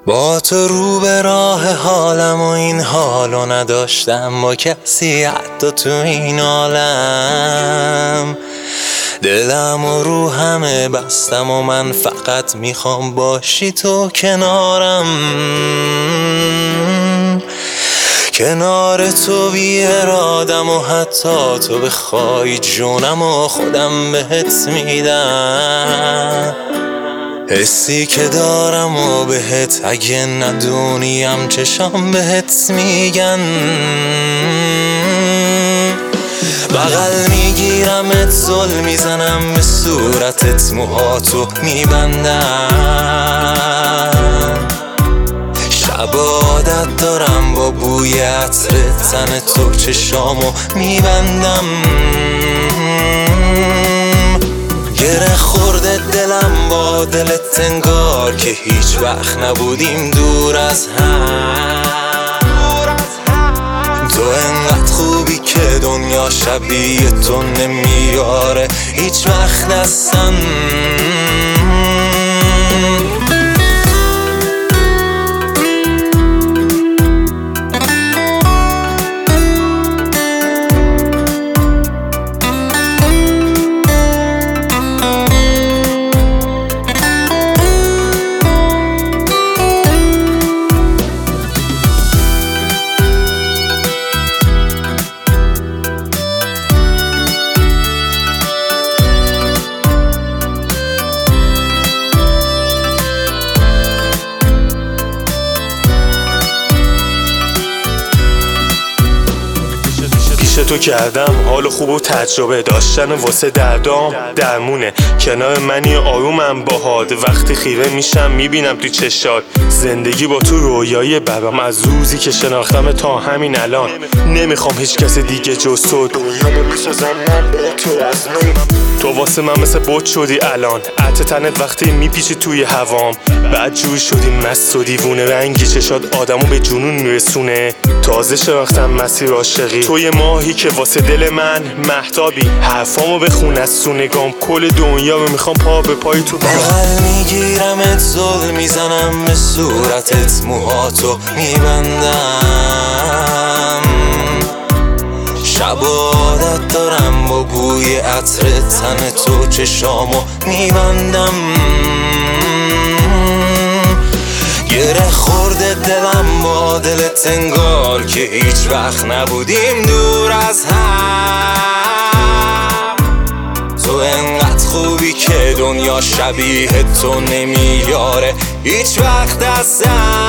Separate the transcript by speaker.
Speaker 1: با تو رو به راه حالم و این حالو نداشتم با کسی حتی تو این عالم. دلم و روحمه بستم و من فقط میخوام باشی تو کنارم. کنار تو بی ارادم و حتی تو بخوای جونم و خودم بهت میدم. حسی که دارم و بهت اگه ندونیم چشام بهت میگن. بغل میگیرمت زل میزنم به صورتت موهاتو میبندم. شب عادت دارم با بوی عطر تن تو چشامو میبندم. گره خورده دلم با دلت انگار که هیچ وقت نبودیم دور از هم. تو انقدر خوبی که دنیا شبیه تو نمیاره هیچ وقت دستم.
Speaker 2: پیش تو کردم حال خوب و تجربه داشتن واسه دردام درمونه. کنار منی آرومم باهات وقتی خیره میشم میبینم تو چشات. زندگی با تو رویای برام از روزی که شناختم تا همین الان. نمیخوام هیچ کس دیگه جز تو. دنیا میسازم من با تو از نو. تو واسه من مثل بوت شدی الان. عطر تنت وقتی میپیچی توی هوام. بعد جوی شدی مست و دیوونه. رنگی چشات آدمو به جنون میرسونه. تازه شناختم مسیر عاشقی. توی ماهی که واسه دل من مهتابی. حرفامو بخون از سونگام. کل دنیا رو میخوام پا به پای تو برم.
Speaker 1: بغل میگیرمت زل میزنم به صورتت موهاتو میبندم. شب عادت دارم با بوی عطر تن تو چشامو میبندم. گره خورده دلم با دلت انگار که هیچ وقت نبودیم دور از هم. تو انقدر خوبی که دنیا شبیه تو نمیاره هیچ وقت دستم.